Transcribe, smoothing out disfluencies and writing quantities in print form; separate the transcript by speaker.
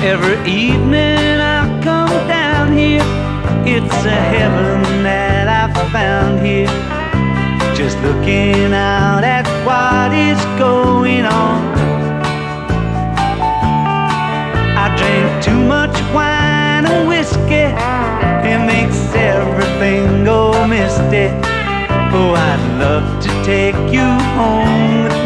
Speaker 1: Every evening I come down here. It's a heaven that I found here. Just looking out at what is going on. I drink too much wine and whiskey. It makes everything go misty. Oh, I'd love to take you home with